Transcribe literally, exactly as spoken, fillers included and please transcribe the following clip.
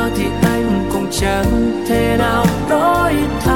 thì anh cũng chẳng thể nào đổi thay.